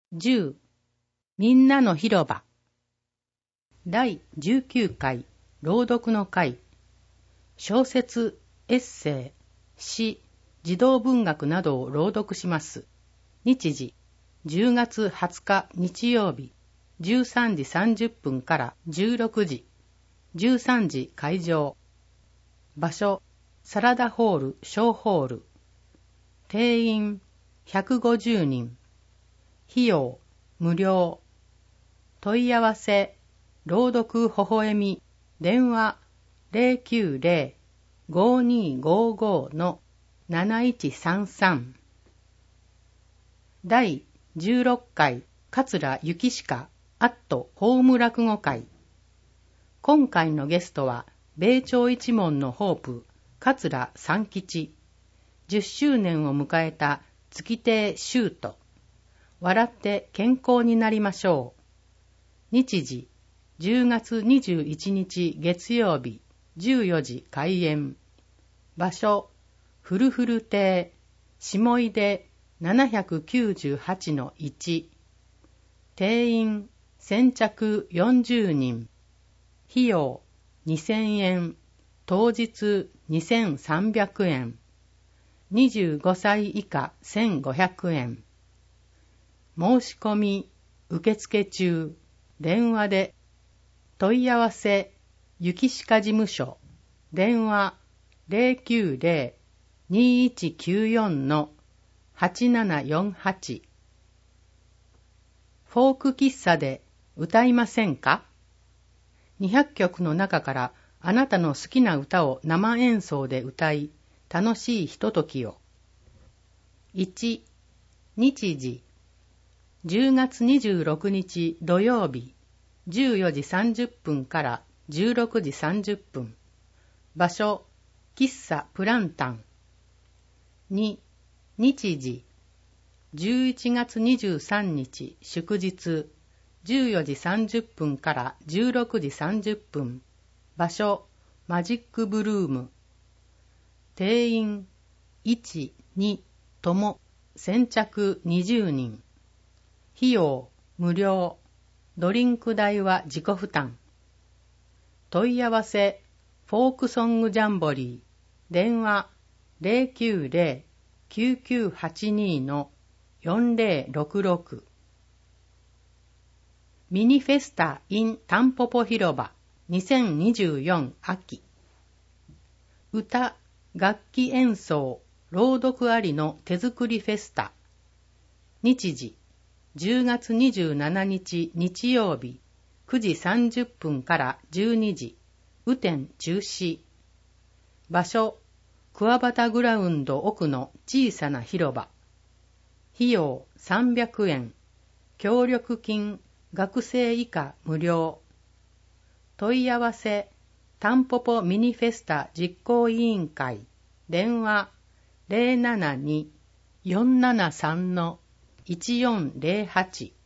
10みんなの広場第19回朗読の会小説、エッセイ、詩、児童文学などを朗読します。日時10月20日日曜日13時30分から16時13時会場場所サラダホール小ホール定員150人費用無料問い合わせ朗読ほほえみ電話 090-5255-7133 第16回桂幸鹿アットホーム落語会今回のゲストは米朝一門のホープ桂三吉10周年を迎えた月亭秀斗笑って健康になりましょう。日時10月21日月曜日14時開演。場所フルフル亭下出798-1。定員先着40人。費用2000円。当日2300円。25歳以下1500円。申し込み受付中電話で問い合わせ雪鹿事務所電話 090-2194-8748 フォーク喫茶で歌いませんか ?200 曲の中からあなたの好きな歌を生演奏で歌い楽しいひとときを。1日時10月26日土曜日14時30分から16時30分場所喫茶プランタン2日時11月23日祝日14時30分から16時30分場所マジックブルーム定員1、2とも先着20人費用無料ドリンク代は自己負担問い合わせフォークソングジャンボリー電話 090-9982-4066 ミニフェスタ in タンポポ広場2024秋歌、楽器演奏、朗読ありの手作りフェスタ日時10月27日日曜日9時30分から12時雨天中止場所桑畑グラウンド奥の小さな広場費用300円協力金学生以下無料問い合わせタンポポミニフェスタ実行委員会電話 072-473-1408